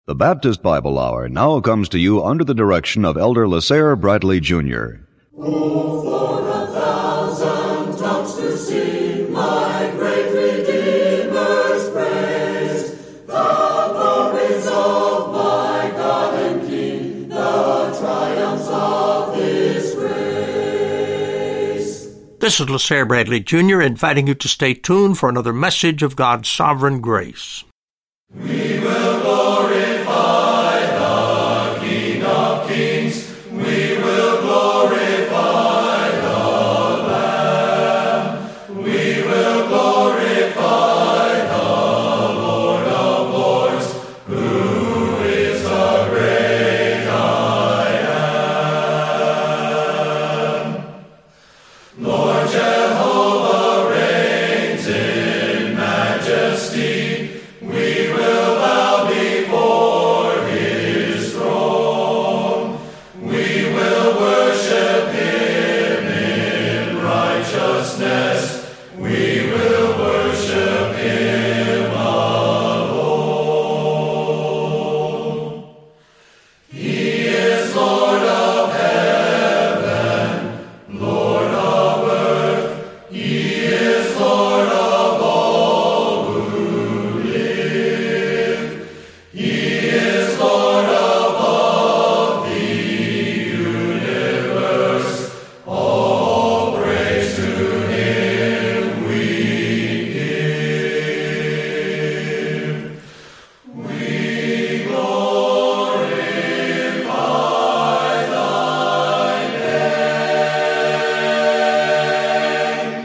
The Baptist Bible Hour now comes to you under the direction of Elder LaSalle Bradley Jr. Oh, for 1,000 tongues to sing my great Redeemer's praise, the glories of my God and King, the triumphs of His grace. This is LaSalle Bradley Jr. inviting you to stay tuned for another message of God's sovereign grace. We will glorify the King of Kings. We will glorify the Lamb. We will glorify the Lord of Lords, who is the great I am. Lord Jehovah reigns in majesty. We will bow before His throne. We will worship Him in righteousness. We will worship Him alone. He is Lord of heaven, Lord of earth. He is Lord of all who live. He is Lord above the universe. All praise to Him we give. We glorify Thy name.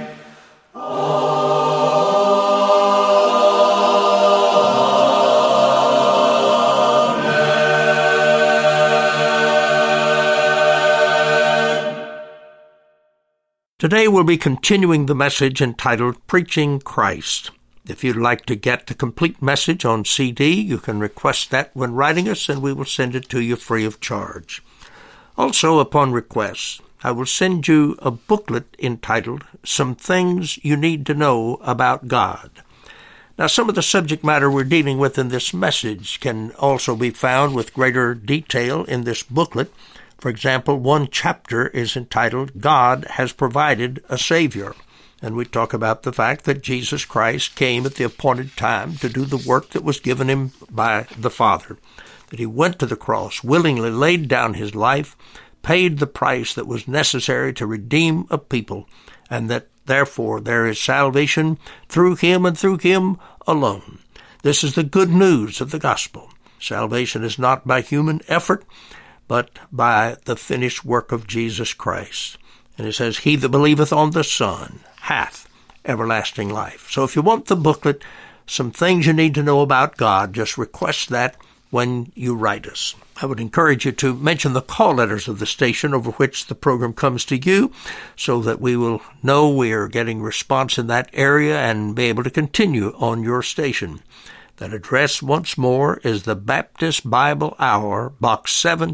Today we'll be continuing the message entitled Preaching Christ. If you'd like to get the complete message on CD, you can request that when writing us, and we will send it to you free of charge. Also, upon request, I will send you a booklet entitled Some Things You Need to Know About God. Now, some of the subject matter we're dealing with in this message can also be found with greater detail in this booklet. For example, one chapter is entitled, God Has Provided a Savior. And we talk about the fact that Jesus Christ came at the appointed time to do the work that was given Him by the Father. That He went to the cross, willingly laid down His life, paid the price that was necessary to redeem a people, and that therefore there is salvation through Him and through Him alone. This is the good news of the gospel. Salvation is not by human effort, but by the finished work of Jesus Christ. And it says, He that believeth on the Son hath everlasting life. So if you want the booklet, Some Things You Need to Know About God, just request that when you write us. I would encourage you to mention the call letters of the station over which the program comes to you, so that we will know we are getting response in that area and be able to continue on your station. That address once more is the Baptist Bible Hour, Box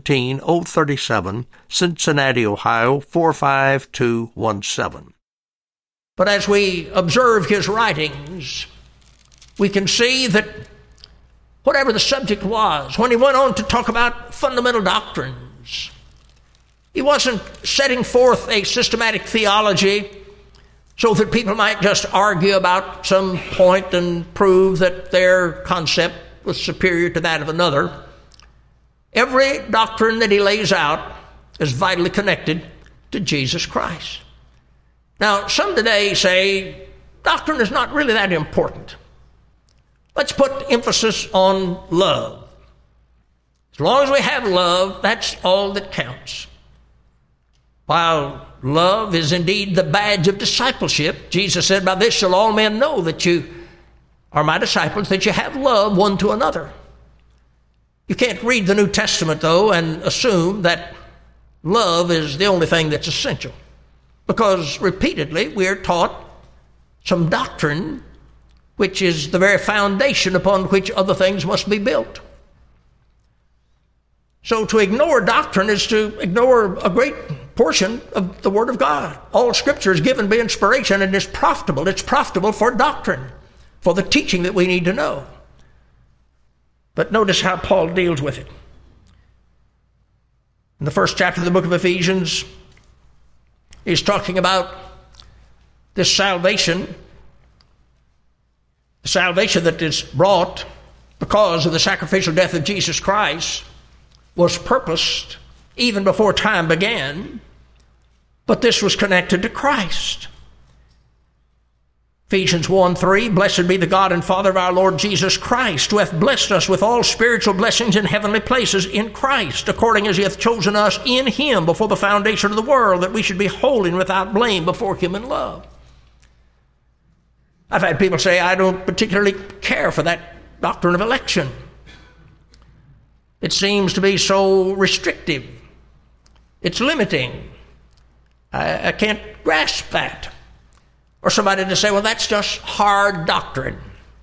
17037, Cincinnati, Ohio, 45217. But as we observe his writings, we can see that whatever the subject was, when he went on to talk about fundamental doctrines, he wasn't setting forth a systematic theology so that people might just argue about some point and prove that their concept was superior to that of another. Every doctrine that he lays out is vitally connected to Jesus Christ. Now, some today say doctrine is not really that important. Let's put emphasis on love. As long as we have love, that's all that counts. While love is indeed the badge of discipleship, Jesus said, by this shall all men know that you are my disciples, that you have love one to another. You can't read the New Testament, though, and assume that love is the only thing that's essential. Because repeatedly we are taught some doctrine which is the very foundation upon which other things must be built. So to ignore doctrine is to ignore a great portion of the Word of God. All Scripture is given by inspiration and is profitable. It's profitable for doctrine, for the teaching that we need to know. But notice how Paul deals with it. In the first chapter of the book of Ephesians, he's talking about this salvation, the salvation that is brought because of the sacrificial death of Jesus Christ was purposed even before time began, but this was connected to Christ. Ephesians 1:3, blessed be the God and Father of our Lord Jesus Christ, who hath blessed us with all spiritual blessings in heavenly places in Christ, according as he hath chosen us in him before the foundation of the world, that we should be holy and without blame before him in love. I've had people say, I don't particularly care for that doctrine of election. It seems to be so restrictive. It's limiting. I can't grasp that. Or somebody to say, well, that's just hard doctrine.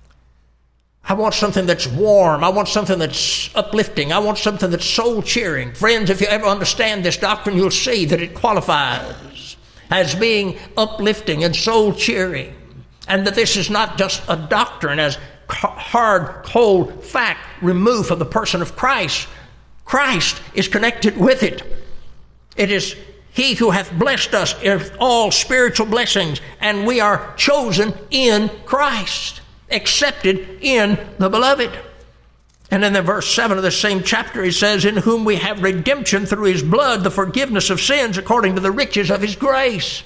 I want something that's warm. I want something that's uplifting. I want something that's soul-cheering. Friends, if you ever understand this doctrine, you'll see that it qualifies as being uplifting and soul-cheering, and that this is not just a doctrine as hard, cold fact removed from the person of Christ. Christ is connected with it. It is he who hath blessed us with all spiritual blessings, and we are chosen in Christ, accepted in the beloved. And in the verse 7 of the same chapter, he says, in whom we have redemption through his blood, the forgiveness of sins according to the riches of his grace.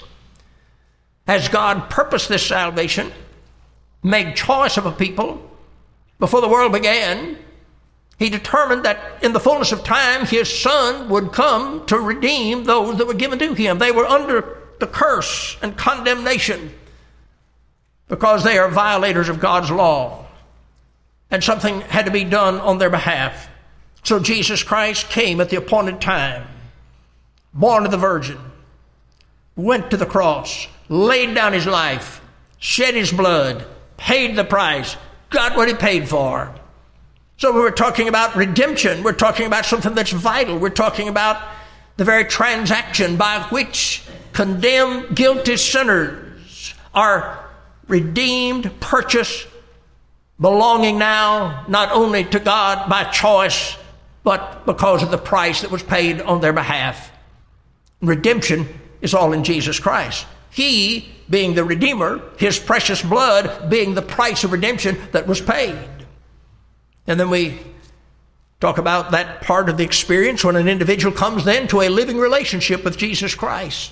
As God purposed this salvation, made choice of a people before the world began, he determined that in the fullness of time, his Son would come to redeem those that were given to him. They were under the curse and condemnation because they are violators of God's law. And something had to be done on their behalf. So Jesus Christ came at the appointed time, born of the Virgin, went to the cross, laid down his life, shed his blood, paid the price, got what he paid for. So we were talking about redemption. We're talking about something that's vital. We're talking about the very transaction by which condemned, guilty sinners are redeemed, purchased, belonging now not only to God by choice, but because of the price that was paid on their behalf. Redemption is all in Jesus Christ. He being the Redeemer, his precious blood being the price of redemption that was paid. And then we talk about that part of the experience when an individual comes then to a living relationship with Jesus Christ.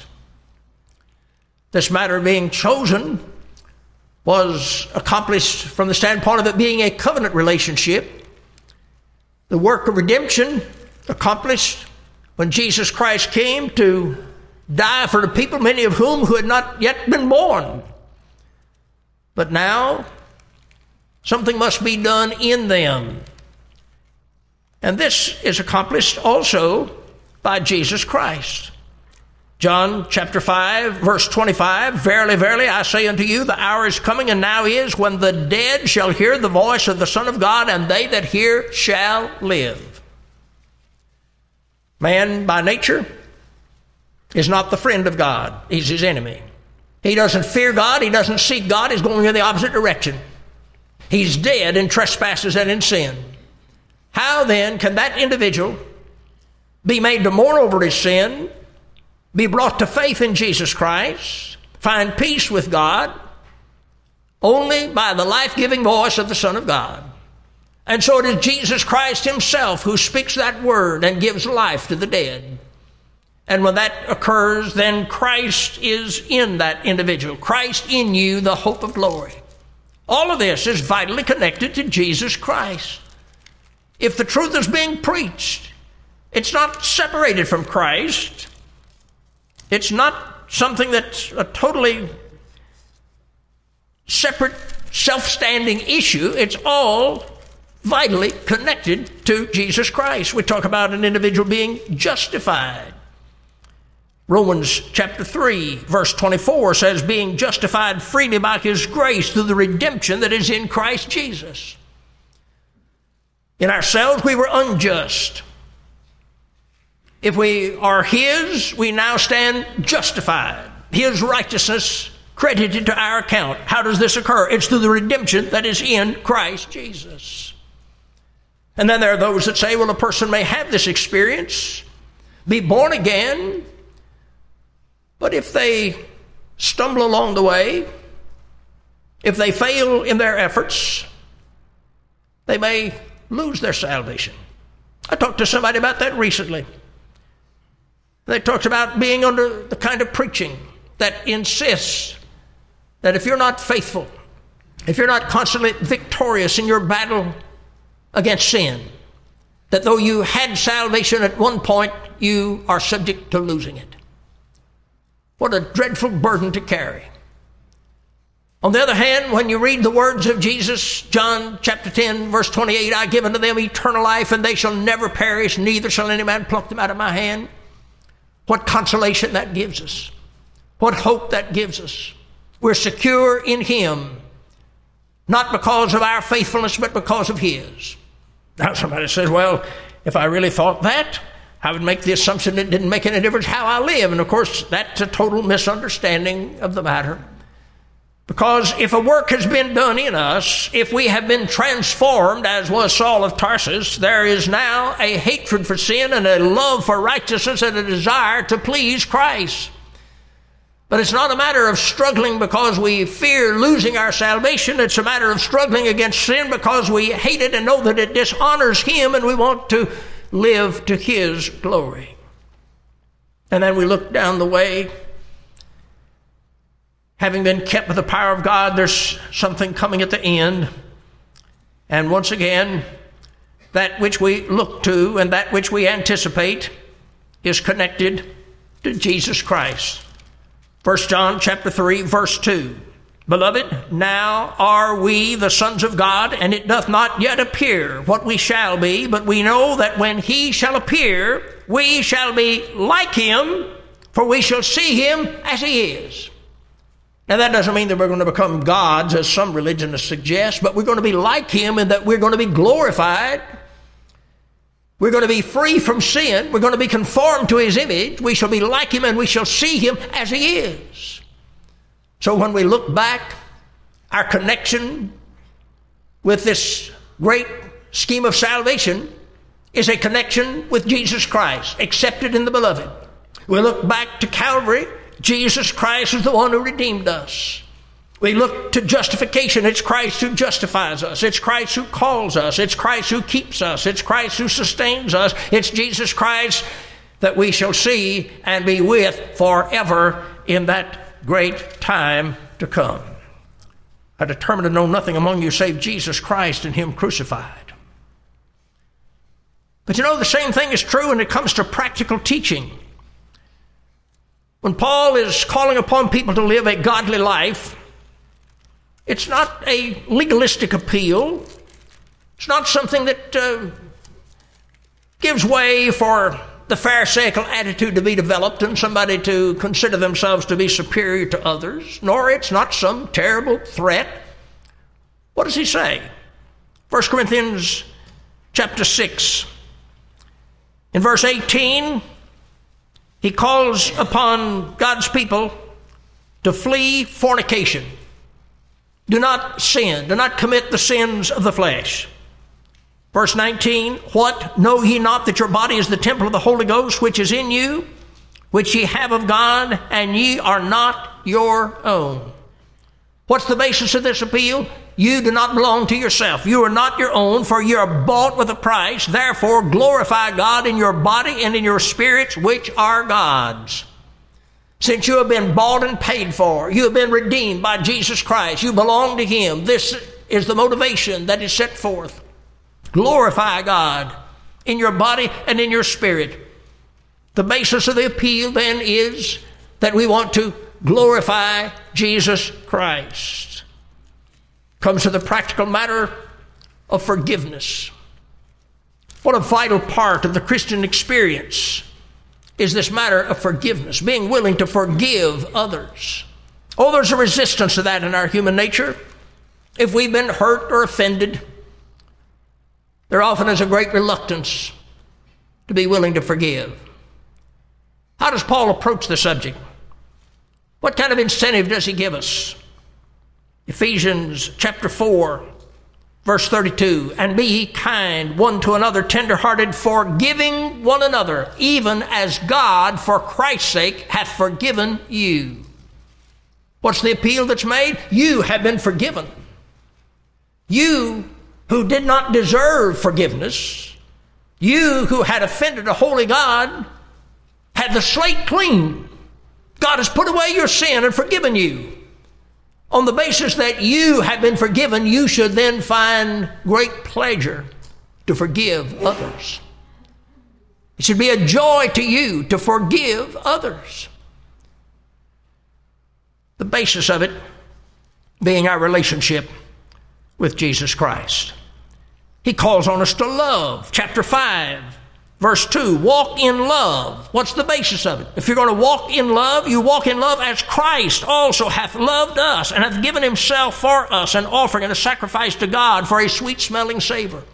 This matter of being chosen was accomplished from the standpoint of it being a covenant relationship. The work of redemption accomplished when Jesus Christ came to die for the people, many of whom who had not yet been born. But now something must be done in them. And this is accomplished also by Jesus Christ. John chapter 5, verse 25, verily, verily, I say unto you, the hour is coming, and now is, when the dead shall hear the voice of the Son of God, and they that hear shall live. Man, by nature, is not the friend of God. He's his enemy. He doesn't fear God. He doesn't seek God. He's going in the opposite direction. He's dead in trespasses and in sin. How then can that individual be made to mourn over his sin, be brought to faith in Jesus Christ, find peace with God? Only by the life-giving voice of the Son of God. And so it is Jesus Christ himself who speaks that word and gives life to the dead. And when that occurs, then Christ is in that individual. Christ in you, the hope of glory. All of this is vitally connected to Jesus Christ. If the truth is being preached, it's not separated from Christ. It's not something that's a totally separate, self-standing issue. It's all vitally connected to Jesus Christ. We talk about an individual being justified. Romans chapter 3, verse 24 says, being justified freely by his grace through the redemption that is in Christ Jesus. In ourselves, we were unjust. If we are his, we now stand justified. His righteousness credited to our account. How does this occur? It's through the redemption that is in Christ Jesus. And then there are those that say, well, a person may have this experience, be born again, but if they stumble along the way, if they fail in their efforts, they may lose their salvation. I talked to somebody about that recently. They talked about being under the kind of preaching that insists that if you're not faithful, if you're not constantly victorious in your battle against sin, that though you had salvation at one point, you are subject to losing it. What a dreadful burden to carry. On the other hand, when you read the words of Jesus, John chapter 10, verse 28, I give unto them eternal life, and they shall never perish, neither shall any man pluck them out of my hand. What consolation that gives us. What hope that gives us. We're secure in Him, not because of our faithfulness, but because of His. Now somebody says, well, if I really thought that, I would make the assumption it didn't make any difference how I live. And of course, that's a total misunderstanding of the matter. Because if a work has been done in us, if we have been transformed, as was Saul of Tarsus, there is now a hatred for sin and a love for righteousness and a desire to please Christ. But it's not a matter of struggling because we fear losing our salvation. It's a matter of struggling against sin because we hate it and know that it dishonors Him and we want to live to His glory. And then we look down the way. Having been kept by the power of God, there's something coming at the end. And once again, that which we look to and that which we anticipate is connected to Jesus Christ. 1 John chapter 3, verse 2. Beloved, now are we the sons of God, and it doth not yet appear what we shall be, but we know that when He shall appear, we shall be like Him, for we shall see Him as He is. Now that doesn't mean that we're going to become gods, as some religions suggest, but we're going to be like Him in that we're going to be glorified. We're going to be free from sin. We're going to be conformed to His image. We shall be like Him and we shall see Him as He is. So when we look back, our connection with this great scheme of salvation is a connection with Jesus Christ, accepted in the Beloved. We look back to Calvary. Jesus Christ is the one who redeemed us. We look to justification. It's Christ who justifies us. It's Christ who calls us. It's Christ who keeps us. It's Christ who sustains us. It's Jesus Christ that we shall see and be with forever in that great time to come. I determined to know nothing among you save Jesus Christ and Him crucified. But you know, the same thing is true when it comes to practical teaching. When Paul is calling upon people to live a godly life, it's not a legalistic appeal. It's not something that gives way for the Pharisaical attitude to be developed and somebody to consider themselves to be superior to others, nor it's not some terrible threat. What does he say? 1 Corinthians chapter 6. In verse 18, he calls upon God's people to flee fornication. Do not sin. Do not commit the sins of the flesh. Verse 19, what? Know ye not that your body is the temple of the Holy Ghost, which is in you, which ye have of God, and ye are not your own? What's the basis of this appeal? You do not belong to yourself. You are not your own, for you are bought with a price. Therefore, glorify God in your body and in your spirits, which are God's. Since you have been bought and paid for, you have been redeemed by Jesus Christ. You belong to Him. This is the motivation that is set forth. Glorify God in your body and in your spirit. The basis of the appeal then is that we want to glorify Jesus Christ. Comes to the practical matter of forgiveness. What a vital part of the Christian experience is this matter of forgiveness, being willing to forgive others. Oh, there's a resistance to that in our human nature. If we've been hurt or offended, there often is a great reluctance to be willing to forgive. How does Paul approach the subject? What kind of incentive does he give us? Ephesians chapter 4 Verse 32, and be ye kind one to another, tender-hearted, forgiving one another, even as God, for Christ's sake, hath forgiven you. What's the appeal that's made? You have been forgiven. You who did not deserve forgiveness, you who had offended a holy God, had the slate clean. God has put away your sin and forgiven you. On the basis that you have been forgiven, you should then find great pleasure to forgive others. It should be a joy to you to forgive others. The basis of it being our relationship with Jesus Christ. He calls on us to love. Chapter 5, verse 2, walk in love. What's the basis of it? If you're going to walk in love, you walk in love as Christ also hath loved us and hath given himself for us, an offering and a sacrifice to God for a sweet-smelling savor.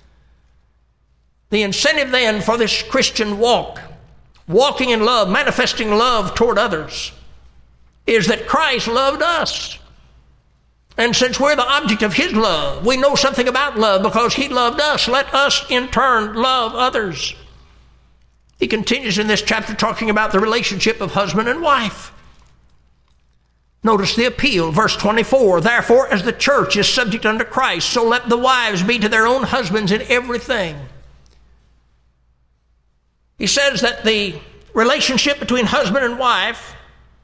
The incentive then for this Christian walk, walking in love, manifesting love toward others, is that Christ loved us. And since we're the object of his love, we know something about love because he loved us. Let us in turn love others. He continues in this chapter talking about the relationship of husband and wife. Notice the appeal, verse 24, therefore as the church is subject unto Christ, so let the wives be to their own husbands in everything. He says that the relationship between husband and wife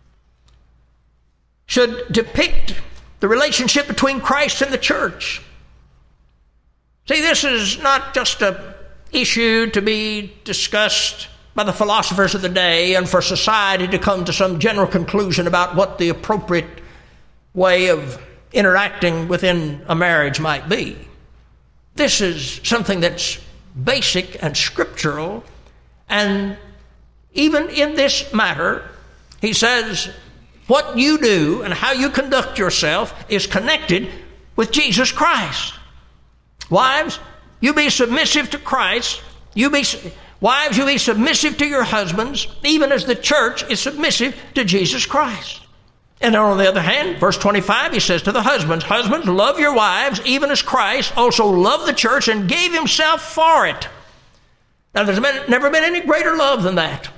should depict the relationship between Christ and the church. See, this is not just an issue to be discussed by the philosophers of the day and for society to come to some general conclusion about what the appropriate way of interacting within a marriage might be. This is something that's basic and scriptural, and even in this matter, he says, what you do and how you conduct yourself is connected with Jesus Christ. Wives, you be submissive to Christ. Wives, you be submissive to your husbands, even as the church is submissive to Jesus Christ. And on the other hand, verse 25, he says to the husbands, husbands, love your wives, even as Christ also loved the church and gave himself for it. Now, there's never been any greater love than that.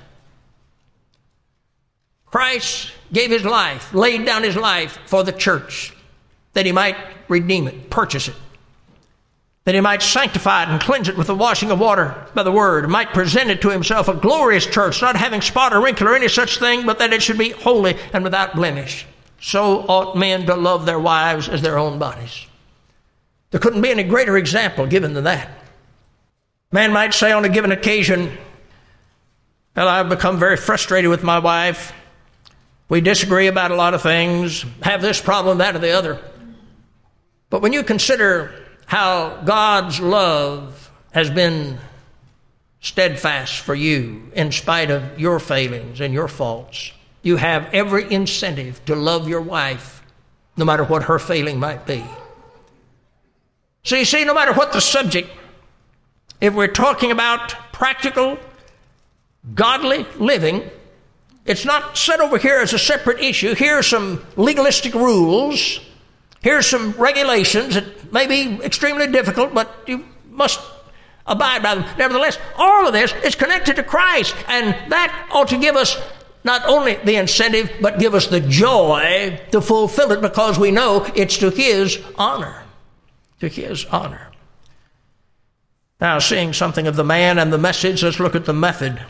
Christ gave his life, laid down his life for the church, that he might redeem it, purchase it, that he might sanctify it and cleanse it with the washing of water by the word, and might present it to himself a glorious church, not having spot or wrinkle or any such thing, but that it should be holy and without blemish. So ought men to love their wives as their own bodies. There couldn't be any greater example given than that. Man might say on a given occasion, well, I've become very frustrated with my wife. We disagree about a lot of things, have this problem, that, or the other. But when you consider how God's love has been steadfast for you in spite of your failings and your faults, you have every incentive to love your wife, no matter what her failing might be. So you see, no matter what the subject, if we're talking about practical, godly living, it's not set over here as a separate issue. Here are some legalistic rules. Here's some regulations that may be extremely difficult, but you must abide by them. Nevertheless, all of this is connected to Christ, and that ought to give us not only the incentive, but give us the joy to fulfill it, because we know it's to his honor. To his honor. Now, seeing something of the man and the message, let's look at the method.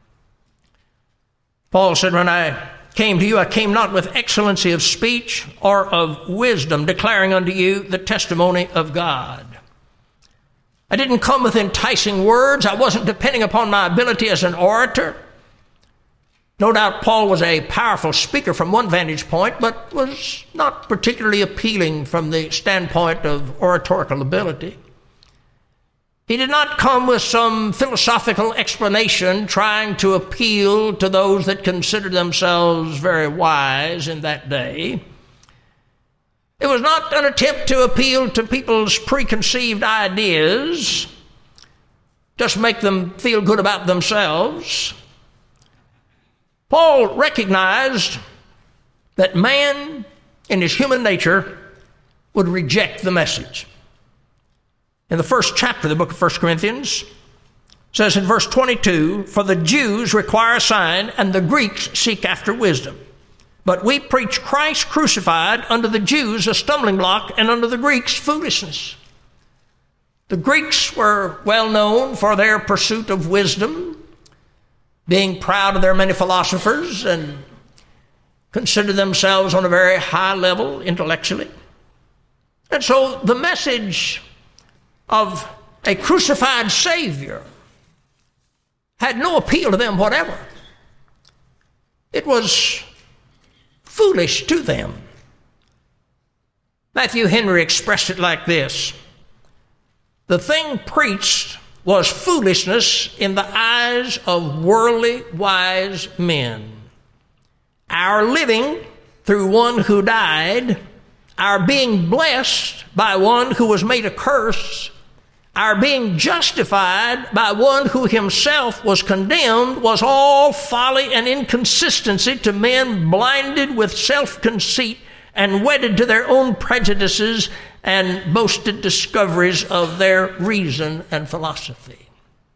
Paul said, when I came to you, I came not with excellency of speech or of wisdom, declaring unto you the testimony of God. I didn't come with enticing words. I wasn't depending upon my ability as an orator. No doubt Paul was a powerful speaker from one vantage point, but was not particularly appealing from the standpoint of oratorical ability. He did not come with some philosophical explanation trying to appeal to those that considered themselves very wise in that day. It was not an attempt to appeal to people's preconceived ideas, just make them feel good about themselves. Paul recognized that man in his human nature would reject the message. in the first chapter of the book of 1 Corinthians, says in verse 22, "For the Jews require a sign, and the Greeks seek after wisdom. But we preach Christ crucified, unto the Jews a stumbling block, and unto the Greeks foolishness." The Greeks were well known for their pursuit of wisdom, being proud of their many philosophers, and considered themselves on a very high level intellectually. And so the message of a crucified Savior had no appeal to them whatever. It was foolish to them. Matthew Henry expressed it like this: "The thing preached was foolishness in the eyes of worldly wise men. Our living through one who died, our being blessed by one who was made a curse, our being justified by one who himself was condemned, was all folly and inconsistency to men blinded with self-conceit and wedded to their own prejudices and boasted discoveries of their reason and philosophy."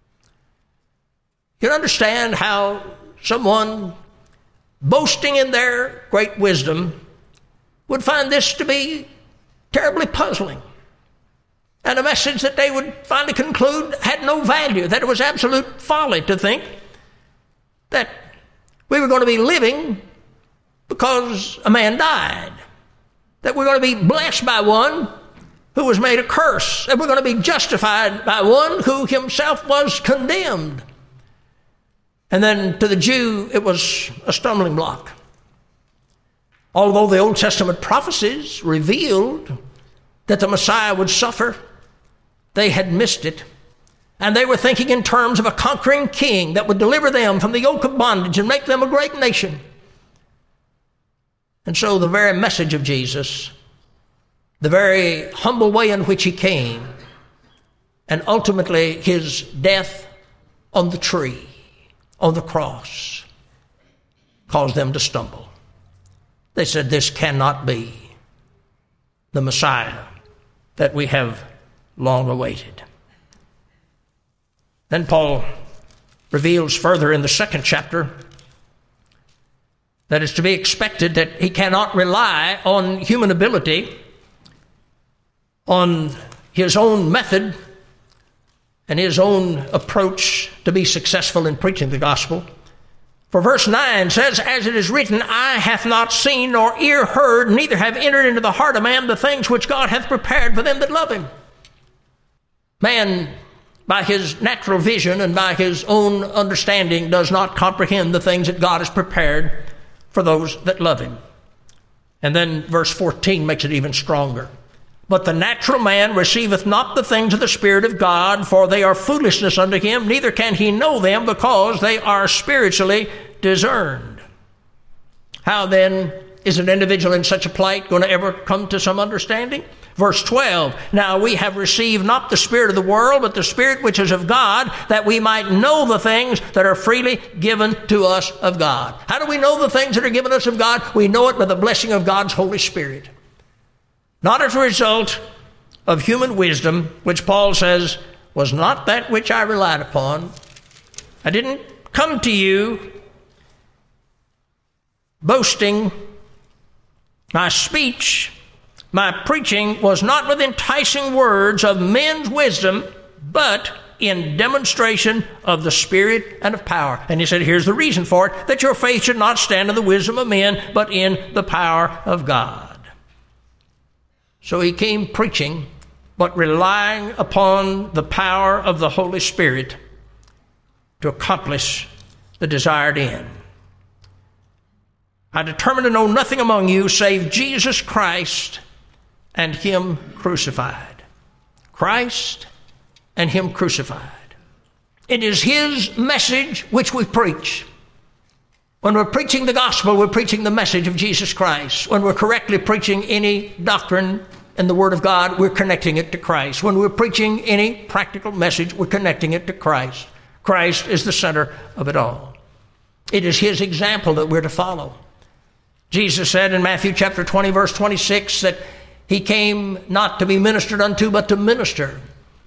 You can understand how someone boasting in their great wisdom would find this to be terribly puzzling, and a message that they would finally conclude had no value, that it was absolute folly to think that we were going to be living because a man died, that we're going to be blessed by one who was made a curse, that we're going to be justified by one who himself was condemned. And then to the Jew, it was a stumbling block. Although the Old Testament prophecies revealed that the Messiah would suffer, they had missed it. And they were thinking in terms of a conquering king that would deliver them from the yoke of bondage and make them a great nation. And so the very message of Jesus, the very humble way in which he came, and ultimately his death on the tree, on the cross, caused them to stumble. They said, "This cannot be the Messiah that we have long awaited." Then Paul reveals further in the second chapter that it's to be expected that he cannot rely on human ability, on his own method and his own approach to be successful in preaching the gospel. For verse 9 says, "As it is written, eye hath not seen, nor ear heard, neither have entered into the heart of man the things which God hath prepared for them that love him." Man, by his natural vision and by his own understanding, does not comprehend the things that God has prepared for those that love him. And then verse 14 makes it even stronger. "But the natural man receiveth not the things of the Spirit of God, for they are foolishness unto him, neither can he know them, because they are spiritually discerned." How then is an individual in such a plight going to ever come to some understanding? Verse 12, "Now we have received not the spirit of the world, but the Spirit which is of God, that we might know the things that are freely given to us of God." How do we know the things that are given us of God? We know it by the blessing of God's Holy Spirit. Not as a result of human wisdom, which Paul says was not that which I relied upon. I didn't come to you boasting. My speech, my preaching was not with enticing words of men's wisdom, but in demonstration of the Spirit and of power. And he said, here's the reason for it, that your faith should not stand in the wisdom of men, but in the power of God. So he came preaching, but relying upon the power of the Holy Spirit to accomplish the desired end. "I determined to know nothing among you save Jesus Christ and him crucified." Christ and him crucified. It is his message which we preach. When we're preaching the gospel, we're preaching the message of Jesus Christ. When we're correctly preaching any doctrine in the Word of God, we're connecting it to Christ. When we're preaching any practical message, we're connecting it to Christ. Christ is the center of it all. It is his example that we're to follow. Jesus said in Matthew chapter 20, verse 26, that he came not to be ministered unto, but to minister.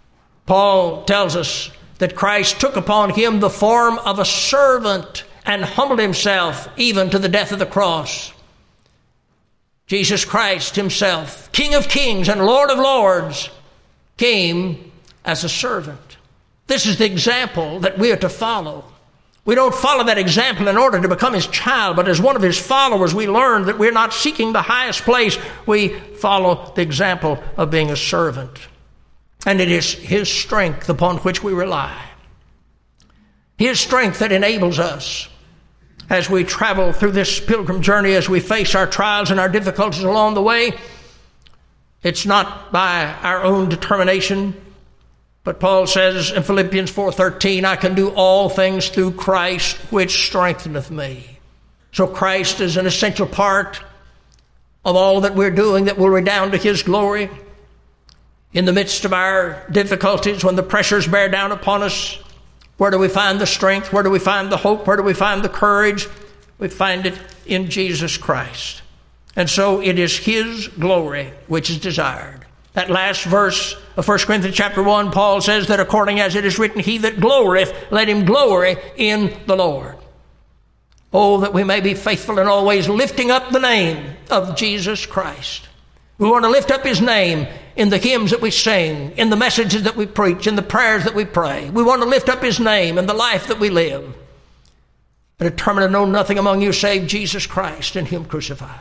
Paul tells us that Christ took upon him the form of a servant and humbled himself even to the death of the cross. Jesus Christ himself, King of kings and Lord of lords, came as a servant. This is the example that we are to follow. We don't follow that example in order to become his child, but as one of his followers, we learn that we're not seeking the highest place. We follow the example of being a servant. And it is his strength upon which we rely. His strength that enables us as we travel through this pilgrim journey, as we face our trials and our difficulties along the way. It's not by our own determination, but Paul says in Philippians 4:13, I can do all things through Christ which strengtheneth me. So Christ is an essential part of all that we're doing that will redound to his glory. In the midst of our difficulties, when the pressures bear down upon us, where do we find the strength? Where do we find the hope? Where do we find the courage? We find it in Jesus Christ. And so it is his glory which is desired. That last verse of 1 Corinthians chapter 1, Paul says that according as it is written, he that glorieth, let him glory in the Lord. Oh, that we may be faithful in always lifting up the name of Jesus Christ. We want to lift up his name in the hymns that we sing, in the messages that we preach, in the prayers that we pray. We want to lift up his name in the life that we live. And determined to know nothing among you save Jesus Christ and him crucified.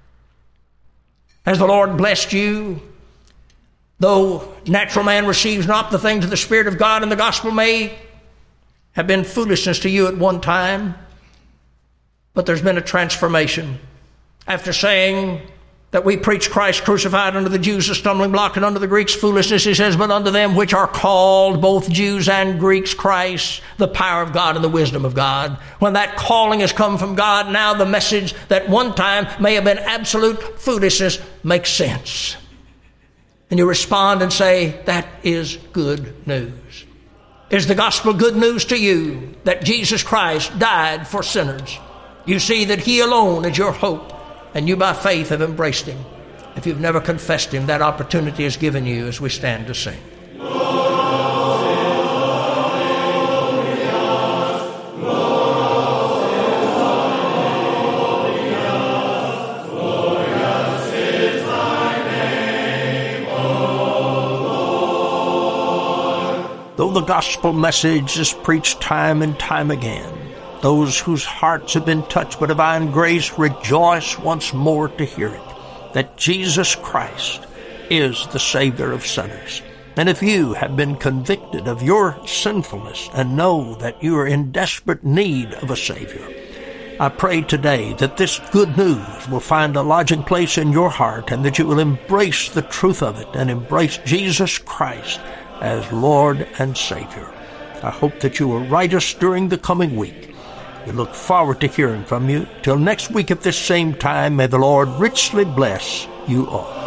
As the Lord blessed you, though natural man receives not the things of the Spirit of God, and the gospel may have been foolishness to you at one time, but there's been a transformation. After saying that we preach Christ crucified, unto the Jews a stumbling block, and unto the Greeks foolishness, he says, but unto them which are called, both Jews and Greeks, Christ, the power of God and the wisdom of God. When that calling has come from God, now the message that one time may have been absolute foolishness makes sense. And you respond and say, that is good news. Is the gospel good news to you that Jesus Christ died for sinners? You see that he alone is your hope, and you by faith have embraced him. If you've never confessed him, that opportunity is given you as we stand to sing. Though the gospel message is preached time and time again, those whose hearts have been touched by divine grace rejoice once more to hear it, that Jesus Christ is the Savior of sinners. And if you have been convicted of your sinfulness and know that you are in desperate need of a Savior, I pray today that this good news will find a lodging place in your heart, and that you will embrace the truth of it and embrace Jesus Christ as Lord and Savior. I hope that you will write us during the coming week. We look forward to hearing from you. Till next week at this same time, may the Lord richly bless you all.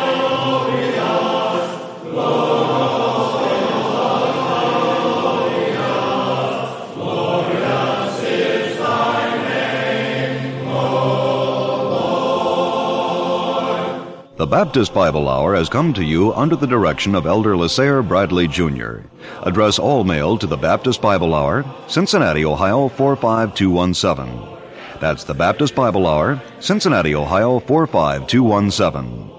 The Baptist Bible Hour has come to you under the direction of Elder Lasair Bradley, Jr. Address all mail to the Baptist Bible Hour, Cincinnati, Ohio 45217. That's the Baptist Bible Hour, Cincinnati, Ohio 45217.